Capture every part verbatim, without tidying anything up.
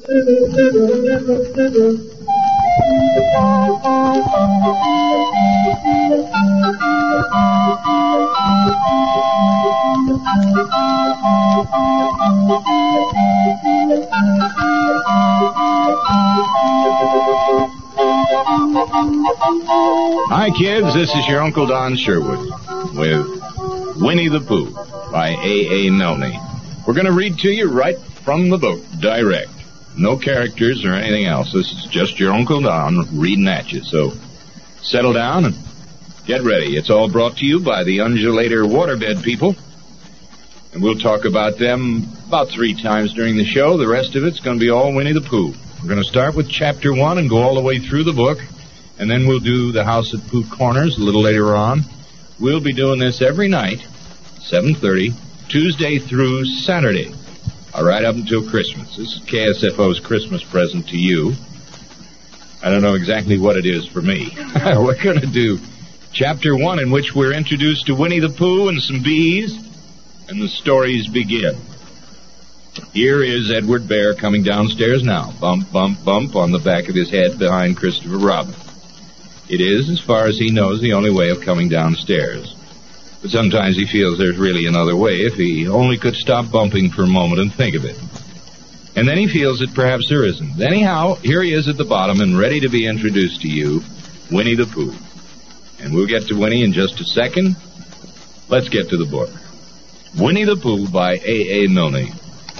Hi, kids. This is your Uncle Don Sherwood with Winnie the Pooh by A A. Milne. We're going to read to you right from the book, direct. No characters or anything else. This is just your Uncle Don reading at you. So settle down and get ready. It's all brought to you by the Undulator Waterbed people. And we'll talk about them about three times during the show. The rest of it's going to be all Winnie the Pooh. We're going to start with chapter one and go all the way through the book. And then we'll do the House at Pooh Corners a little later on. We'll be doing this every night, seven thirty, Tuesday through Saturday. All right, up until Christmas. This is K S F O's Christmas present to you. I don't know exactly what it is for me. We're going to do chapter one, in which we're introduced to Winnie the Pooh and some bees, and the stories begin. Here is Edward Bear coming downstairs now. Bump, bump, bump on the back of his head behind Christopher Robin. It is, as far as he knows, the only way of coming downstairs. But sometimes he feels there's really another way if he only could stop bumping for a moment and think of it. And then he feels that perhaps there isn't. Anyhow, here he is at the bottom and ready to be introduced to you, Winnie the Pooh. And we'll get to Winnie in just a second. Let's get to the book. Winnie the Pooh by A A. Milne.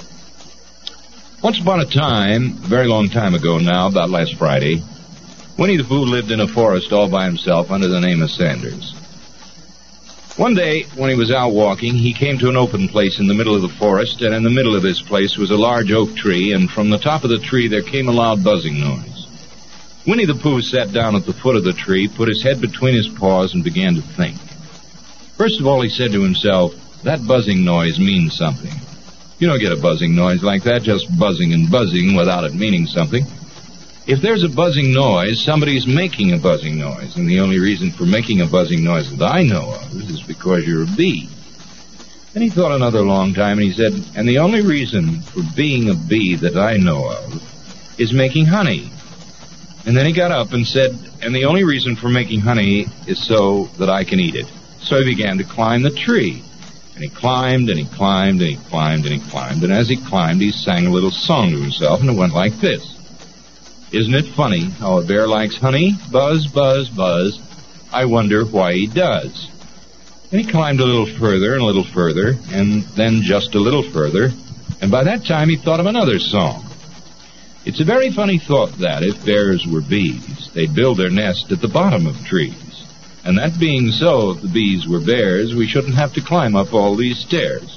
Once upon a time, a very long time ago now, about last Friday, Winnie the Pooh lived in a forest all by himself under the name of Sanders. One day, when he was out walking, he came to an open place in the middle of the forest, and in the middle of this place was a large oak tree, and from the top of the tree there came a loud buzzing noise. Winnie the Pooh sat down at the foot of the tree, put his head between his paws, and began to think. First of all, he said to himself, that buzzing noise means something. You don't get a buzzing noise like that, just buzzing and buzzing without it meaning something. If there's a buzzing noise, somebody's making a buzzing noise, and the only reason for making a buzzing noise that I know of is because you're a bee. Then he thought another long time, and he said, and the only reason for being a bee that I know of is making honey. And then he got up and said, and the only reason for making honey is so that I can eat it. So he began to climb the tree. And he climbed, and he climbed, and he climbed, and he climbed, and as he climbed, he sang a little song to himself, and it went like this. Isn't it funny how a bear likes honey? Buzz, buzz, buzz. I wonder why he does. And he climbed a little further and a little further, and then just a little further, and by that time he thought of another song. It's a very funny thought that, if bears were bees, they'd build their nest at the bottom of trees. And that being so, if the bees were bears, we shouldn't have to climb up all these stairs.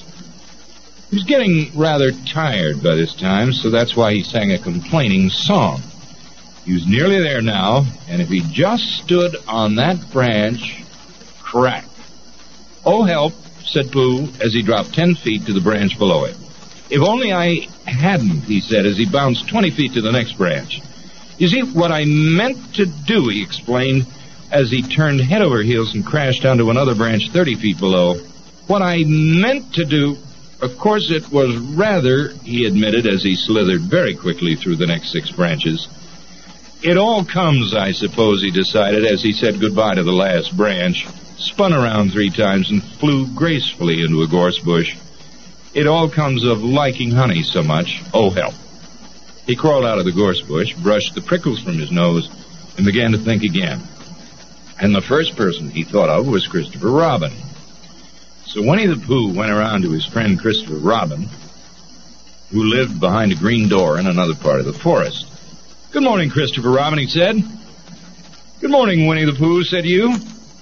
He was getting rather tired by this time, so that's why he sang a complaining song. He was nearly there now, and if he just stood on that branch, crack. Oh, help, said Pooh, as he dropped ten feet to the branch below it. If only I hadn't, he said, as he bounced twenty feet to the next branch. You see, what I meant to do, he explained, as he turned head over heels and crashed onto another branch thirty feet below. What I meant to do, of course it was rather, he admitted, as he slithered very quickly through the next six branches. It all comes, I suppose, he decided, as he said goodbye to the last branch, spun around three times and flew gracefully into a gorse bush. It all comes of liking honey so much. Oh, help. He crawled out of the gorse bush, brushed the prickles from his nose, and began to think again. And the first person he thought of was Christopher Robin. So Winnie the Pooh went around to his friend Christopher Robin, who lived behind a green door in another part of the forest. Good morning, Christopher Robin, he said. Good morning, Winnie the Pooh, said you.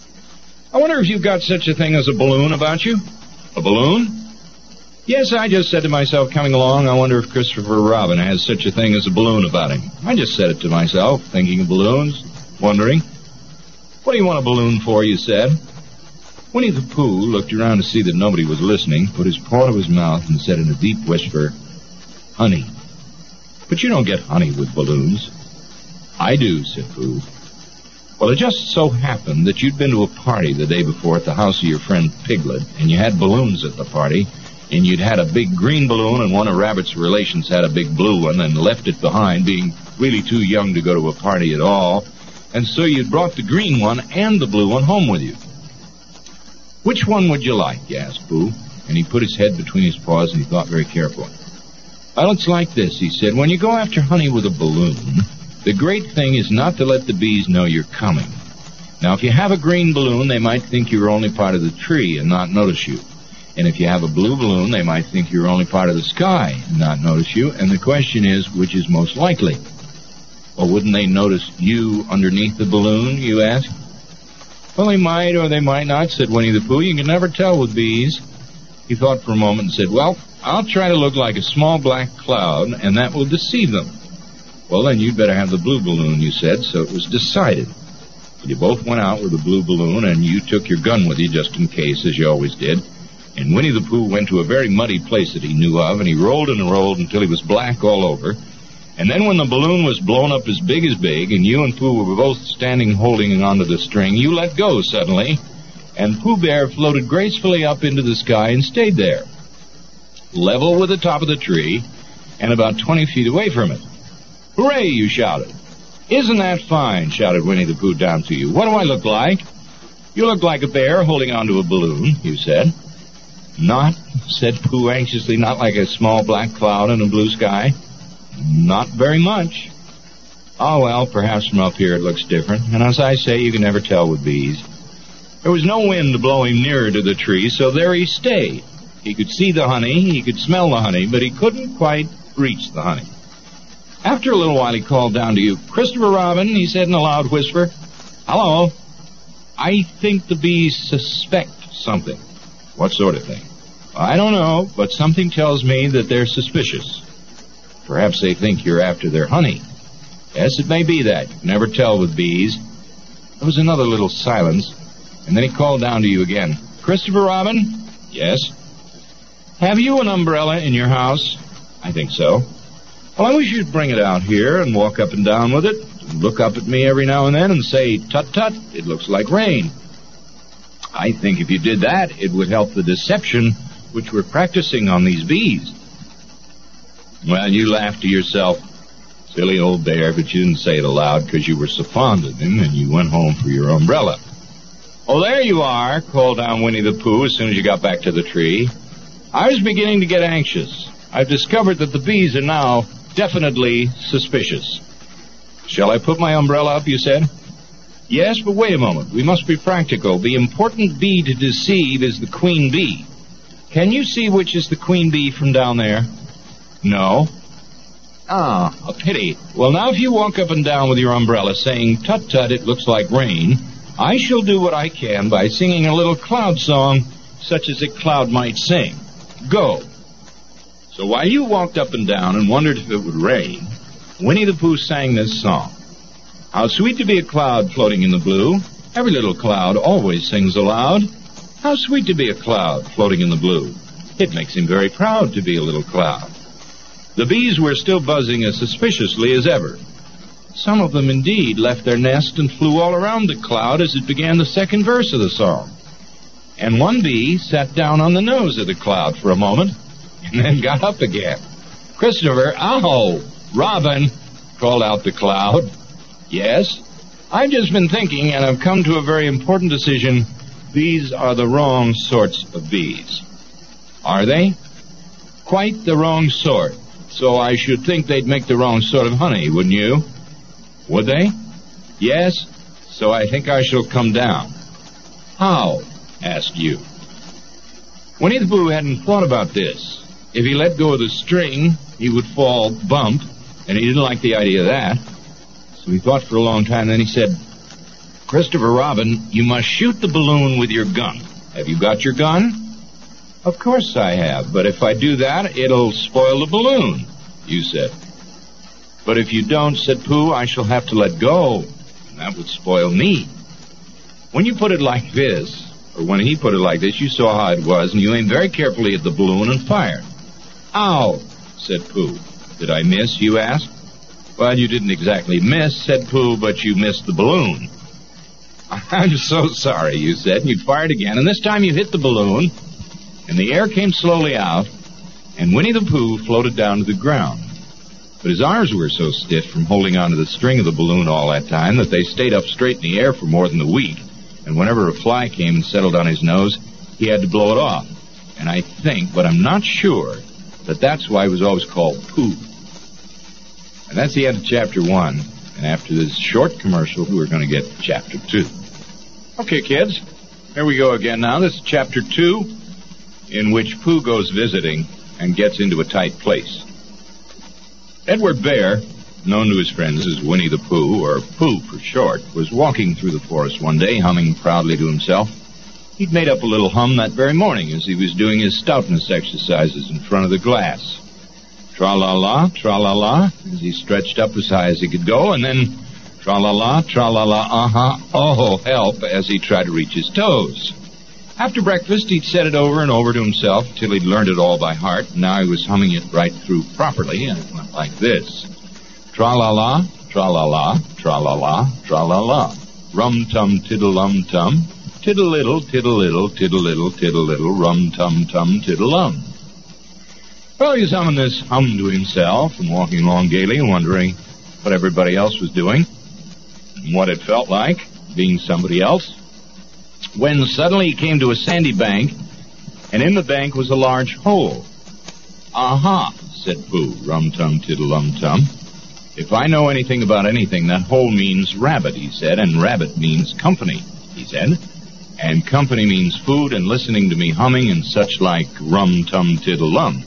I wonder if you've got such a thing as a balloon about you? A balloon? Yes, I just said to myself coming along, I wonder if Christopher Robin has such a thing as a balloon about him. I just said it to myself, thinking of balloons, wondering. What do you want a balloon for, you said? Winnie the Pooh looked around to see that nobody was listening, put his paw to his mouth, and said in a deep whisper, honey. But you don't get honey with balloons. I do, said Pooh. Well, it just so happened that you'd been to a party the day before at the house of your friend Piglet, and you had balloons at the party, and you'd had a big green balloon, and one of Rabbit's relations had a big blue one and left it behind, being really too young to go to a party at all, and so you'd brought the green one and the blue one home with you. Which one would you like, asked Pooh, and he put his head between his paws and he thought very carefully. Well, it's like this, he said. When you go after honey with a balloon, the great thing is not to let the bees know you're coming. Now, if you have a green balloon, they might think you're only part of the tree and not notice you. And if you have a blue balloon, they might think you're only part of the sky and not notice you. And the question is, which is most likely? Or wouldn't they notice you underneath the balloon, you ask? Well, they might or they might not, said Winnie the Pooh. You can never tell with bees. He thought for a moment and said, well, I'll try to look like a small black cloud, and that will deceive them. Well, then you'd better have the blue balloon, you said, so it was decided. You both went out with the blue balloon, and you took your gun with you just in case, as you always did. And Winnie the Pooh went to a very muddy place that he knew of, and he rolled and rolled until he was black all over. And then when the balloon was blown up as big as big, and you and Pooh were both standing holding onto the string, you let go suddenly, and Pooh Bear floated gracefully up into the sky and stayed there, level with the top of the tree, and about twenty feet away from it. Hooray, you shouted. Isn't that fine, shouted Winnie the Pooh down to you. What do I look like? You look like a bear holding onto a balloon, you said. Not, said Pooh anxiously, not like a small black cloud in a blue sky. Not very much. Oh, well, perhaps from up here it looks different. And as I say, you can never tell with bees. There was no wind blowing nearer to the tree, so there he stayed. He could see the honey, he could smell the honey, but he couldn't quite reach the honey. After a little while, he called down to you. Christopher Robin, he said in a loud whisper. Hello. I think the bees suspect something. What sort of thing? I don't know, but something tells me that they're suspicious. Perhaps they think you're after their honey. Yes, it may be that. You can never tell with bees. There was another little silence, and then he called down to you again. Christopher Robin? Yes. Have you an umbrella in your house? I think so. Well, I wish you'd bring it out here and walk up and down with it, and look up at me every now and then and say, tut tut, it looks like rain. I think if you did that, it would help the deception which we're practicing on these bees. Well, you laughed to yourself, silly old bear, but you didn't say it aloud because you were so fond of him, and you went home for your umbrella. Oh, there you are, called down Winnie the Pooh as soon as you got back to the tree. I was beginning to get anxious. I've discovered that the bees are now definitely suspicious. Shall I put my umbrella up, you said? Yes, but wait a moment. We must be practical. The important bee to deceive is the queen bee. Can you see which is the queen bee from down there? No. Ah, a pity. Well, now if you walk up and down with your umbrella saying, tut tut, it looks like rain, I shall do what I can by singing a little cloud song such as a cloud might sing. Go. So while you walked up and down and wondered if it would rain, Winnie the Pooh sang this song. How sweet to be a cloud floating in the blue. Every little cloud always sings aloud. How sweet to be a cloud floating in the blue. It makes him very proud to be a little cloud. The bees were still buzzing as suspiciously as ever. Some of them indeed left their nest and flew all around the cloud as it began the second verse of the song. And one bee sat down on the nose of the cloud for a moment and then got up again. Christopher, oh, Robin, called out the cloud. Yes, I've just been thinking, and I've come to a very important decision. These are the wrong sorts of bees. Are they? Quite the wrong sort. So I should think they'd make the wrong sort of honey, wouldn't you? Would they? Yes, so I think I shall come down. How? Asked you. Winnie the Pooh hadn't thought about this. If he let go of the string, he would fall bump, and he didn't like the idea of that. So he thought for a long time, then he said, Christopher Robin, you must shoot the balloon with your gun. Have you got your gun? Of course I have, but if I do that, it'll spoil the balloon, you said. But if you don't, said Pooh, I shall have to let go, and that would spoil me. When you put it like this, or when he put it like this, you saw how it was, and you aimed very carefully at the balloon and fired. Ow, said Pooh. Did I miss, you asked? Well, you didn't exactly miss, said Pooh, but you missed the balloon. I'm so sorry, you said, and you fired again, and this time you hit the balloon, and the air came slowly out, and Winnie the Pooh floated down to the ground. But his arms were so stiff from holding onto the string of the balloon all that time that they stayed up straight in the air for more than a week, and whenever a fly came and settled on his nose, he had to blow it off. And I think, but I'm not sure, that that's why he was always called Pooh. And that's the end of chapter one. And after this short commercial, we're going to get to chapter two. Okay, kids, here we go again now. This is chapter two, in which Pooh goes visiting and gets into a tight place. Edward Bear, known to his friends as Winnie the Pooh, or Pooh for short, was walking through the forest one day, humming proudly to himself. He'd made up a little hum that very morning as he was doing his stoutness exercises in front of the glass. Tra-la-la, tra-la-la, as he stretched up as high as he could go, and then tra-la-la, tra-la-la, uh-huh, oh, help, as he tried to reach his toes. After breakfast, he'd said it over and over to himself till he'd learned it all by heart, and now he was humming it right through properly, and it went like this. Tra-la-la, tra-la-la, tra-la-la, tra-la-la, rum-tum, tiddle-lum-tum, tiddle-little, tiddle-little, tiddle-little, tiddle-little, rum-tum-tum, tiddle-lum. Well, he was humming this hum to himself and walking along gaily and wondering what everybody else was doing and what it felt like being somebody else, when suddenly he came to a sandy bank, and in the bank was a large hole. Aha, said Pooh, rum-tum-tiddle-lum-tum. If I know anything about anything, that hole means rabbit, he said, and rabbit means company, he said. And company means food and listening to me humming and such like rum-tum-tiddle-lum.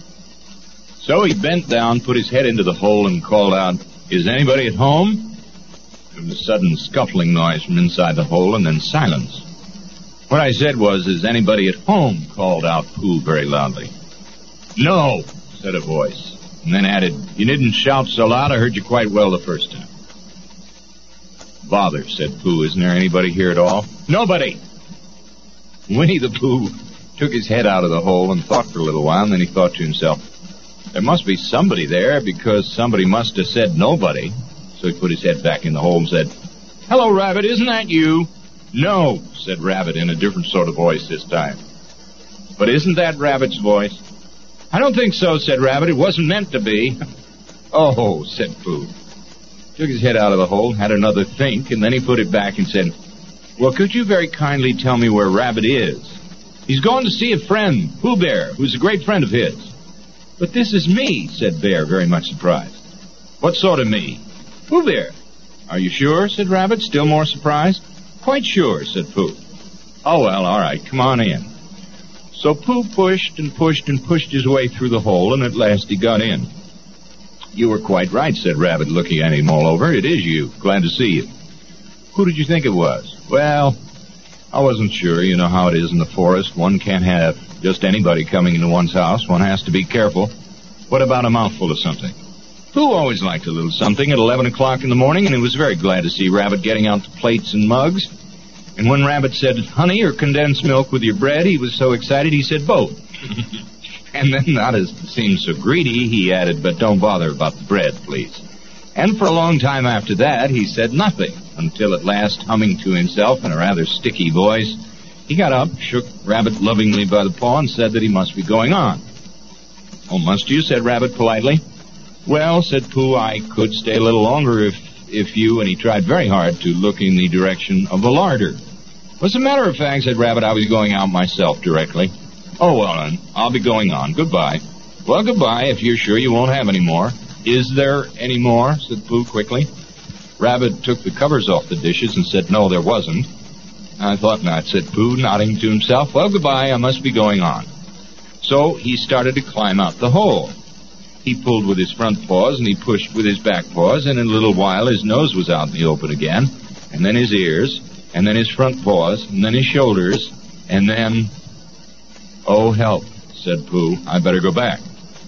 So he bent down, put his head into the hole, and called out, "Is anybody at home?" There was a sudden scuffling noise from inside the hole, and then silence. What I said was, "Is anybody at home?" called out Pooh very loudly. "No," said a voice, and then added, "You didn't shout so loud, I heard you quite well the first time." "Bother," said Pooh, "isn't there anybody here at all?" "Nobody." Winnie the Pooh took his head out of the hole and thought for a little while, and then he thought to himself, there must be somebody there because somebody must have said nobody. So he put his head back in the hole and said, "Hello, Rabbit, isn't that you?" "No," said Rabbit in a different sort of voice this time. "But isn't that Rabbit's voice?" "I don't think so," said Rabbit. "It wasn't meant to be." "Oh," said Pooh. Took his head out of the hole, had another think, and then he put it back and said, "Well, could you very kindly tell me where Rabbit is?" "He's gone to see a friend, Pooh Bear, who's a great friend of his." "But this is me," said Bear, very much surprised. "What sort of me?" "Pooh Bear." "Are you sure?" said Rabbit, still more surprised. "Quite sure," said Pooh. "Oh, well, all right, come on in." So Pooh pushed and pushed and pushed his way through the hole, and at last he got in. "You were quite right," said Rabbit, looking at him all over. "It is you. Glad to see you." "Who did you think it was?" "Well, I wasn't sure. You know how it is in the forest. One can't have just anybody coming into one's house. One has to be careful. What about a mouthful of something?" Pooh always liked a little something at eleven o'clock in the morning, and he was very glad to see Rabbit getting out the plates and mugs. And when Rabbit said, "Honey or condensed milk with your bread," he was so excited he said both. And then, not as to seem so greedy, he added, "But don't bother about the bread, please." And for a long time after that, he said nothing, until at last, humming to himself in a rather sticky voice, he got up, shook Rabbit lovingly by the paw, and said that he must be going on. "Oh, must you?" said Rabbit politely. "Well," said Pooh, "I could stay a little longer if if you," and he tried very hard to look in the direction of the larder. "As a matter of fact," said Rabbit, "I was going out myself directly." "Oh, well, then, I'll be going on. Goodbye." "Well, goodbye, if you're sure you won't have any more." "Is there any more?" said Pooh quickly. Rabbit took the covers off the dishes and said, "No, there wasn't." "I thought not," said Pooh, nodding to himself. "Well, goodbye, I must be going on." So he started to climb out the hole. He pulled with his front paws, and he pushed with his back paws, and in a little while his nose was out in the open again, and then his ears, and then his front paws, and then his shoulders, and then... "Oh, help," said Pooh. "I better go back."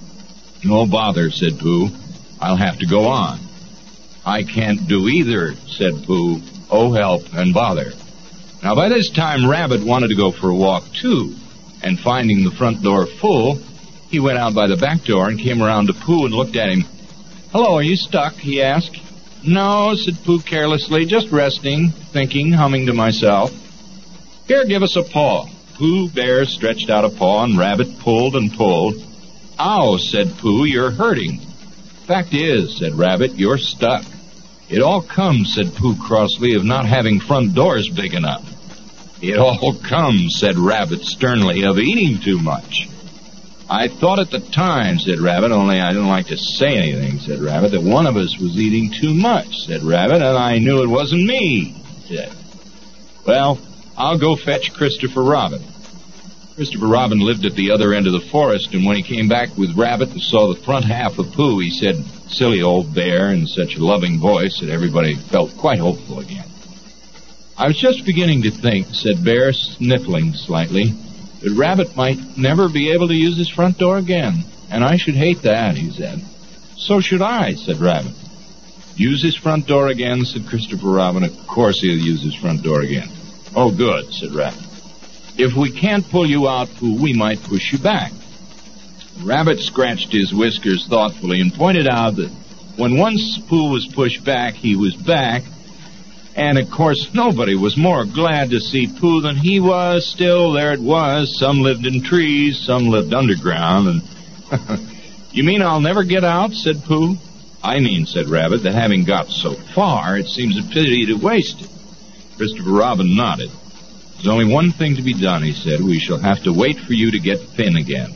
"No bother," said Pooh. "I'll have to go on." "I can't do either," said Pooh. "Oh, help and bother." Now, by this time, Rabbit wanted to go for a walk, too, and finding the front door full, he went out by the back door and came around to Pooh and looked at him. "Hello, are you stuck?" he asked. "No," said Pooh carelessly, "just resting, thinking, humming to myself." "Here, give us a paw." Pooh Bear stretched out a paw, and Rabbit pulled and pulled. "Ow," said Pooh, "you're hurting." "Fact is," said Rabbit, "you're stuck." "It all comes," said Pooh crossly, "of not having front doors big enough." "It all comes," said Rabbit sternly, "of eating too much." "I thought at the time," said Rabbit, "only I didn't like to say anything," said Rabbit, "that one of us was eating too much," said Rabbit, "and I knew it wasn't me," said. "Well, I'll go fetch Christopher Robin." Christopher Robin lived at the other end of the forest, and when he came back with Rabbit and saw the front half of Pooh, he said, "Silly old bear," in such a loving voice that everybody felt quite hopeful again. "I was just beginning to think," said Bear, sniffling slightly, "that Rabbit might never be able to use his front door again, and I should hate that," he said. "So should I," said Rabbit. "Use his front door again," said Christopher Robin. "Of course he'll use his front door again." "Oh, good," said Rabbit. "If we can't pull you out, Pooh, we might push you back." Rabbit scratched his whiskers thoughtfully and pointed out that when once Pooh was pushed back, he was back. And, of course, nobody was more glad to see Pooh than he was. Still, there it was. Some lived in trees, some lived underground, and... "You mean I'll never get out?" said Pooh. "I mean," said Rabbit, "that having got so far, it seems a pity to waste it." Christopher Robin nodded. "There's only one thing to be done," he said. "We shall have to wait for you to get thin again."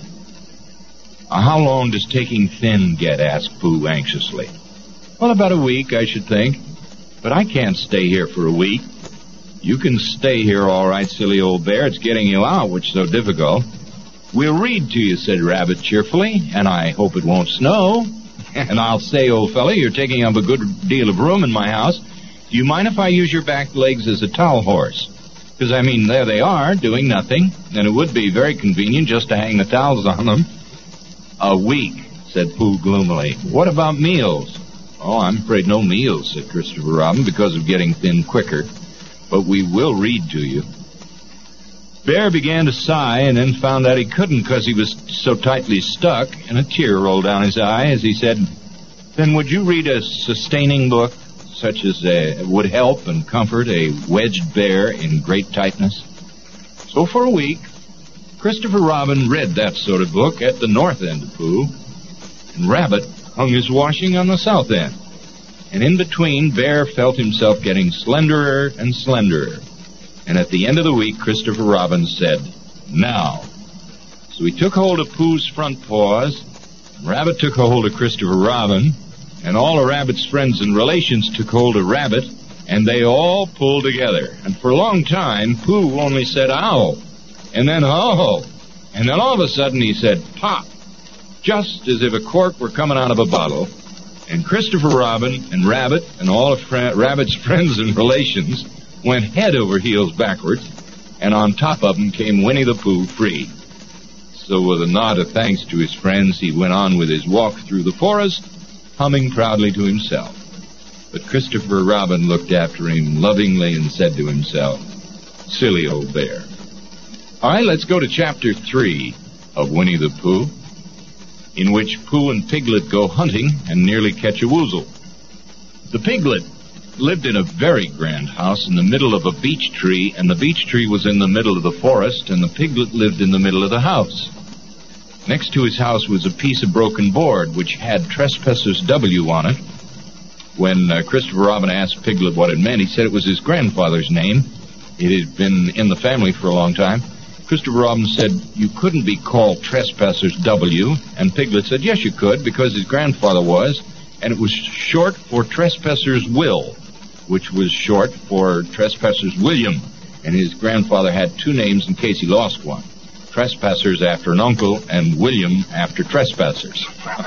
Uh, "How long does taking thin get?" asked Pooh anxiously. "Well, about a week, I should think. But I can't stay here for a week." "You can stay here all right, silly old bear. It's getting you out which is so difficult." "We'll read to you," said Rabbit cheerfully, "and I hope it won't snow. And I'll say, old fellow, you're taking up a good deal of room in my house. Do you mind if I use your back legs as a towel horse? Because, I mean, there they are, doing nothing, and it would be very convenient just to hang the towels on them." "A week," said Pooh gloomily. "What about meals?" "Oh, I'm afraid no meals," said Christopher Robin, "because of getting thin quicker. But we will read to you." Bear began to sigh and then found out he couldn't because he was so tightly stuck, and a tear rolled down his eye as he said, "Then would you read a sustaining book, such as uh, would help and comfort a wedged bear in great tightness?" So for a week, Christopher Robin read that sort of book at the north end of Pooh, and Rabbit hung his washing on the south end. And in between, Bear felt himself getting slenderer and slenderer. And at the end of the week, Christopher Robin said, "Now." So he took hold of Pooh's front paws, and Rabbit took hold of Christopher Robin, and all of Rabbit's friends and relations took hold of Rabbit, and they all pulled together. And for a long time, Pooh only said, "Ow," and then, "Oh," and then all of a sudden he said, "Pop," just as if a cork were coming out of a bottle. And Christopher Robin and Rabbit and all of Fra- Rabbit's friends and relations went head over heels backwards, and on top of them came Winnie the Pooh free. So with a nod of thanks to his friends, he went on with his walk through the forest, humming proudly to himself. But Christopher Robin looked after him lovingly and said to himself, "Silly old bear." All right, let's go to chapter three of Winnie the Pooh, in which Pooh and Piglet go hunting and nearly catch a woozle. The Piglet lived in a very grand house in the middle of a beech tree, and the beech tree was in the middle of the forest, and the Piglet lived in the middle of the house. Next to his house was a piece of broken board which had Trespassers W on it. When uh, Christopher Robin asked Piglet what it meant, he said it was his grandfather's name. It had been in the family for a long time. Christopher Robin said, "You couldn't be called Trespassers W," and Piglet said, "Yes, you could, because his grandfather was, and it was short for Trespassers Will, which was short for Trespassers William, and his grandfather had two names in case he lost one. Trespassers after an uncle, and William after Trespassers."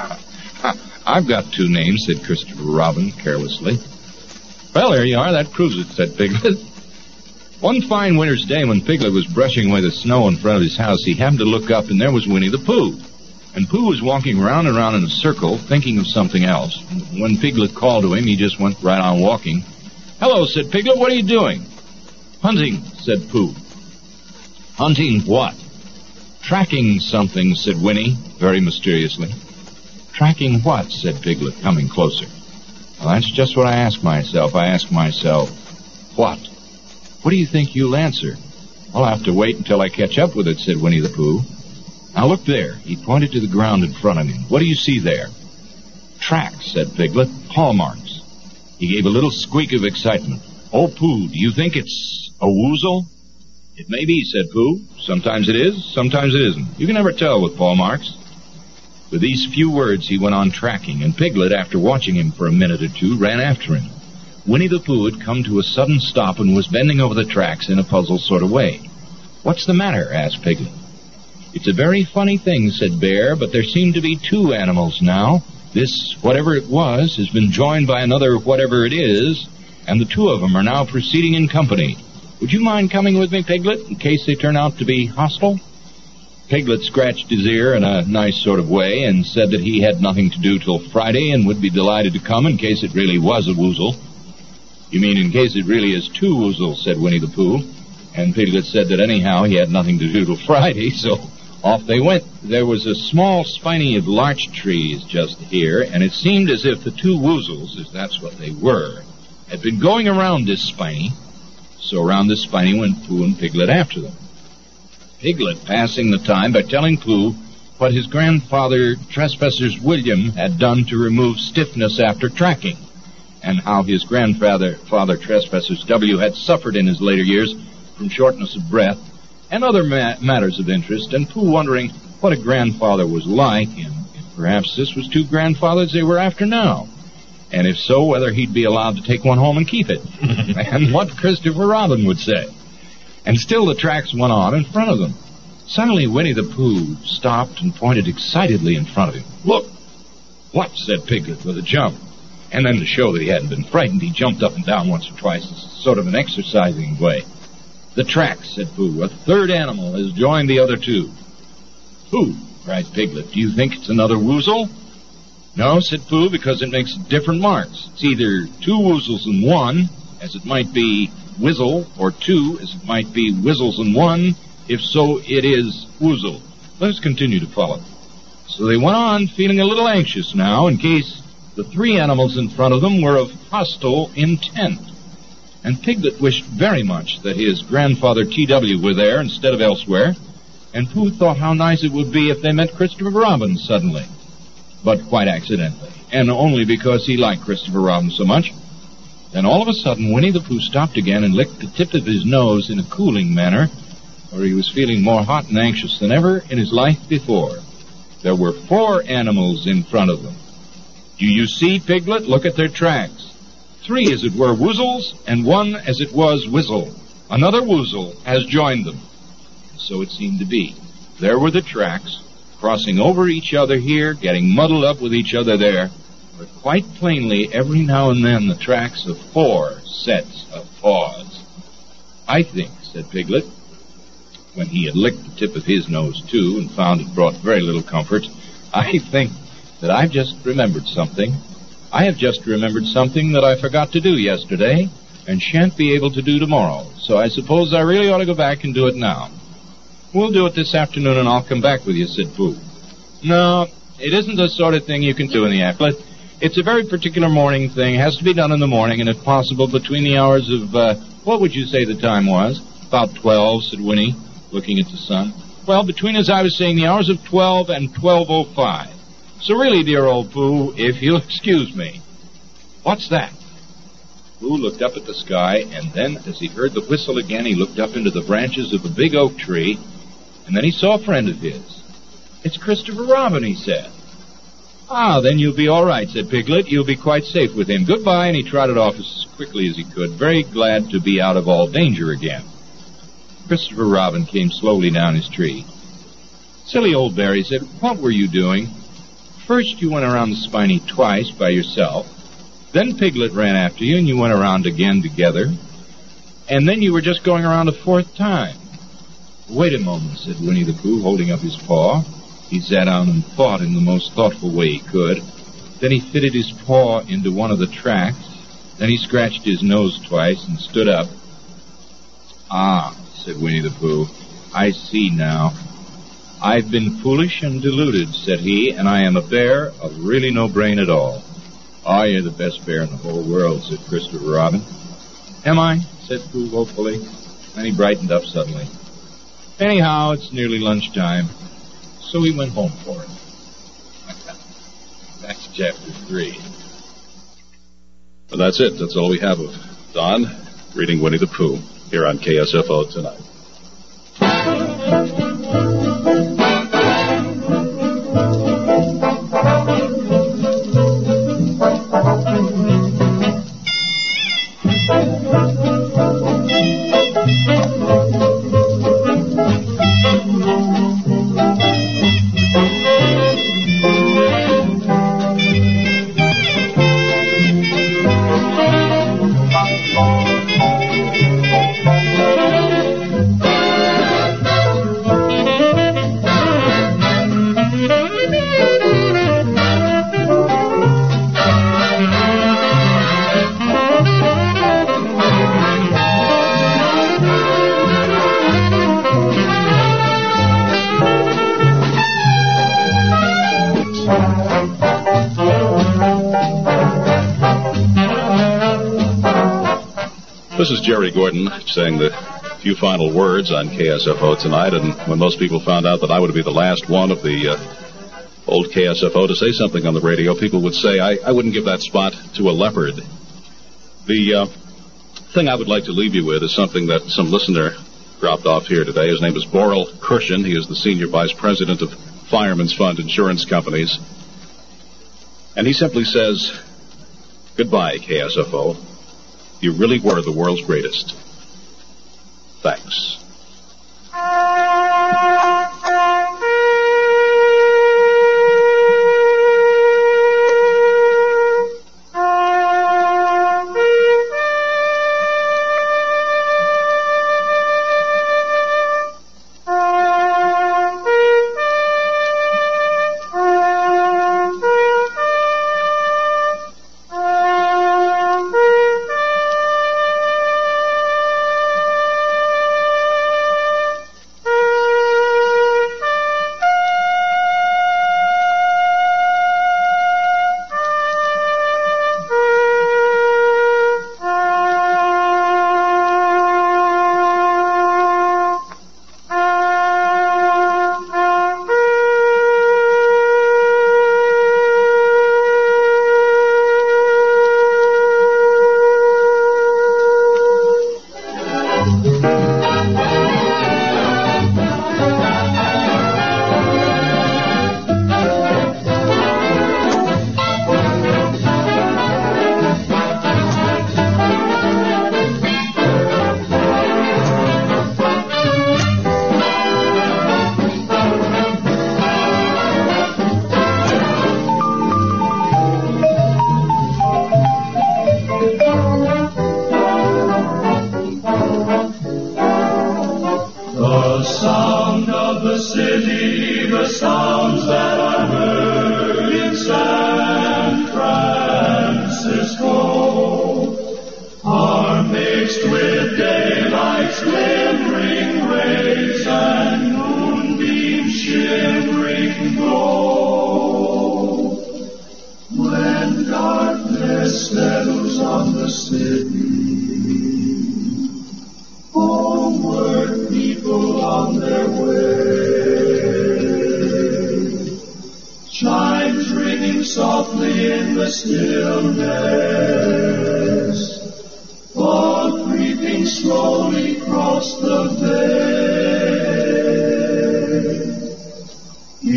"I've got two names," said Christopher Robin carelessly. "Well, there you are, that proves it," said Piglet. One fine winter's day when Piglet was brushing away the snow in front of his house, he happened to look up, and there was Winnie the Pooh. And Pooh was walking round and round in a circle, thinking of something else. When Piglet called to him, he just went right on walking. "Hello," said Piglet, "what are you doing?" "Hunting," said Pooh. "Hunting what?" "Tracking something," said Winnie, very mysteriously. "Tracking what?" said Piglet, coming closer. "Well, that's just what I ask myself. I ask myself, what? What do you think you'll answer?" I'll have to wait until I catch up with it, said Winnie the Pooh. Now look there. He pointed to the ground in front of him. What do you see there? Tracks, said Piglet. Paw marks. He gave a little squeak of excitement. Oh, Pooh, do you think it's a woozle? It may be, said Pooh. Sometimes it is, sometimes it isn't. You can never tell with paw marks. With these few words, he went on tracking, and Piglet, after watching him for a minute or two, ran after him. Winnie the Pooh had come to a sudden stop and was bending over the tracks in a puzzled sort of way. What's the matter? Asked Piglet. It's a very funny thing, said Bear, but there seem to be two animals now. This, whatever it was, has been joined by another whatever it is, and the two of them are now proceeding in company. Would you mind coming with me, Piglet, in case they turn out to be hostile? Piglet scratched his ear in a nice sort of way and said that he had nothing to do till Friday and would be delighted to come in case it really was a woozle. You mean in case it really is two woozles, said Winnie the Pooh. And Piglet said that anyhow he had nothing to do till Friday, so off they went. There was a small spiny of larch trees just here, and it seemed as if the two woozles, if that's what they were, had been going around this spiny. So around this spiny went Pooh and Piglet after them. Piglet passing the time by telling Pooh what his grandfather, Trespassers William, had done to remove stiffness after tracking, and how his grandfather, Father Trespassers W, had suffered in his later years from shortness of breath, and other ma- matters of interest, and Pooh wondering what a grandfather was like, and if perhaps this was two grandfathers they were after now, and if so, whether he'd be allowed to take one home and keep it, and what Christopher Robin would say. And still the tracks went on in front of them. Suddenly Winnie the Pooh stopped and pointed excitedly in front of him. Look! What? Said Piglet with a jump. And then to show that he hadn't been frightened, he jumped up and down once or twice in sort of an exercising way. The tracks, said Pooh. A third animal has joined the other two. Pooh, cried Piglet, do you think it's another woozle? No, said Pooh, because it makes different marks. It's either two woozles in one, as it might be Whizzle, or two, as it might be Whizzles in one. If so, it is woozle. Let us continue to follow. So they went on, feeling a little anxious now, in case the three animals in front of them were of hostile intent. And Piglet wished very much that his grandfather T W were there instead of elsewhere, and Pooh thought how nice it would be if they met Christopher Robin suddenly, but quite accidentally, and only because he liked Christopher Robin so much. Then all of a sudden Winnie the Pooh stopped again and licked the tip of his nose in a cooling manner, for he was feeling more hot and anxious than ever in his life before. There were four animals in front of them. Do you see, Piglet? Look at their tracks. Three, as it were, woozles, and one, as it was, whizzle. Another woozle has joined them. So it seemed to be. There were the tracks, crossing over each other here, getting muddled up with each other there, but quite plainly, every now and then, the tracks of four sets of paws. I think, said Piglet, when he had licked the tip of his nose, too, and found it brought very little comfort, I think that I've just remembered something. I have just remembered something that I forgot to do yesterday and shan't be able to do tomorrow, so I suppose I really ought to go back and do it now. We'll do it this afternoon, and I'll come back with you, said Pooh. No, it isn't the sort of thing you can do in the afternoon. It's a very particular morning thing. It has to be done in the morning, and if possible, between the hours of, uh, what would you say the time was? About twelve, said Winnie, looking at the sun. Well, between, as I was saying, the hours of twelve and twelve oh five. So really, dear old Pooh, if you'll excuse me. What's that? Pooh looked up at the sky, and then, as he heard the whistle again, he looked up into the branches of a big oak tree, and then he saw a friend of his. It's Christopher Robin, he said. Ah, then you'll be all right, said Piglet. You'll be quite safe with him. Goodbye, and he trotted off as quickly as he could, very glad to be out of all danger again. Christopher Robin came slowly down his tree. Silly old bear, he said, what were you doing? First you went around the spiny twice by yourself. Then Piglet ran after you, and you went around again together. And then you were just going around a fourth time. Wait a moment, said Winnie the Pooh, holding up his paw. He sat down and thought in the most thoughtful way he could. Then he fitted his paw into one of the tracks. Then he scratched his nose twice and stood up. Ah, said Winnie the Pooh, I see now. I've been foolish and deluded, said he, and I am a bear of really no brain at all. Ah, you're the best bear in the whole world, said Christopher Robin. Am I? Said Pooh hopefully. Then he brightened up suddenly. Anyhow, it's nearly lunchtime, so we went home for it. That's chapter three. And that's it. That's all we have of Don reading Winnie the Pooh here on K S F O tonight. This is Jerry Gordon saying the few final words on K S F O tonight, and when most people found out that I would be the last one of the uh, old K S F O to say something on the radio, people would say I, I wouldn't give that spot to a leopard. The uh, thing I would like to leave you with is something that some listener dropped off here today. His name is Boral Kirshen. He is the Senior Vice President of Fireman's Fund Insurance Companies. And he simply says, goodbye, K S F O. You really were the world's greatest. Thanks.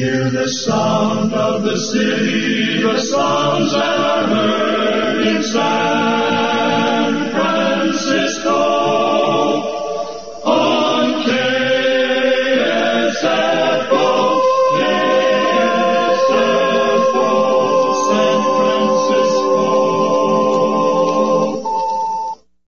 Sound of the city, the sounds that are heard inside.